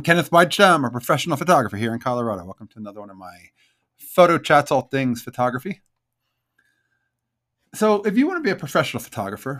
Kenneth Weidsham, a professional photographer here in Colorado. Welcome to another one of my photo chats, all things photography. So if you want to be a professional photographer,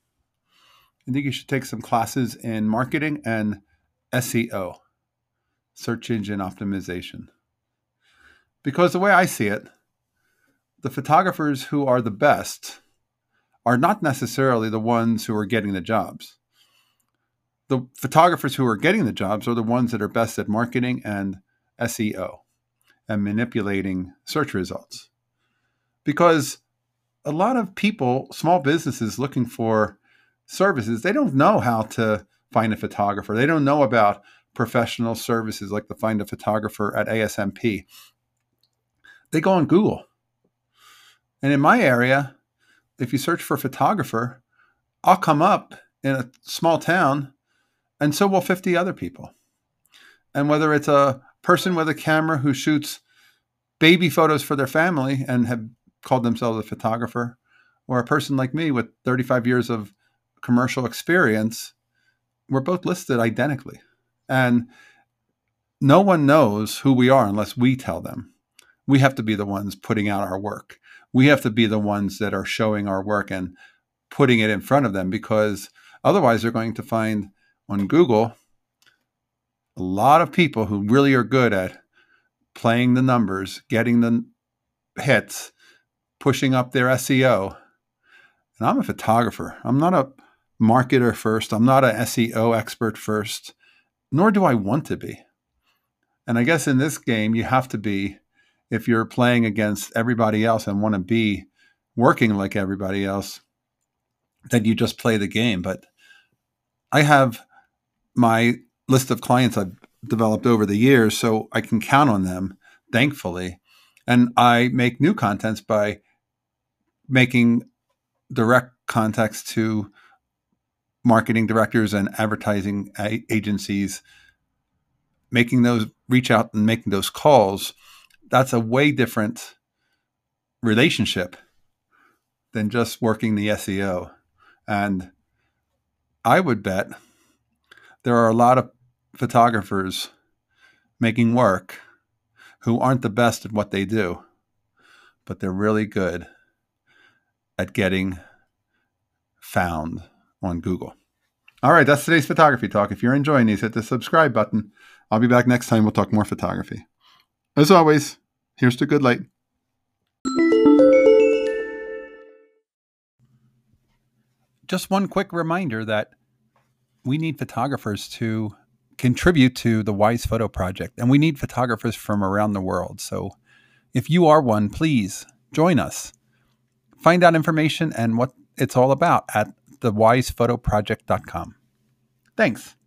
I think you should take some classes in marketing and SEO, search engine optimization. Because the way I see it, the photographers who are the best are not necessarily the ones who are getting the jobs. The photographers who are getting the jobs are the ones that are best at marketing and SEO and manipulating search results. Because a lot of people, small businesses looking for services, they don't know how to find a photographer. They don't know about professional services like the Find a Photographer at ASMP. They go on Google. And in my area, if you search for a photographer, I'll come up in a small town, and so will 50 other people. And whether it's a person with a camera who shoots baby photos for their family and have called themselves a photographer, or a person like me with 35 years of commercial experience, we're both listed identically. And no one knows who we are unless we tell them. We have to be the ones putting out our work. We have to be the ones that are showing our work and putting it in front of them, because otherwise they're going to find on Google a lot of people who really are good at playing the numbers, getting the hits, pushing up their SEO. And I'm a photographer. I'm not a marketer first. I'm not an SEO expert first, nor do I want to be. And I guess in this game, you have to be, if you're playing against everybody else and want to be working like everybody else, then you just play the game. But I have my list of clients I've developed over the years, so I can count on them, thankfully. And I make new contents by making direct contacts to marketing directors and advertising agencies, making those reach out and making those calls. That's a way different relationship than just working the SEO. And I would bet there are a lot of photographers making work who aren't the best at what they do, but they're really good at getting found on Google. All right, that's today's photography talk. If you're enjoying these, hit the subscribe button. I'll be back next time. We'll talk more photography. As always, here's to good light. Just one quick reminder that we need photographers to contribute to the Wise Photo Project, and we need photographers from around the world. So if you are one, please join us. Find out information and what it's all about at thewisephotoproject.com. Thanks.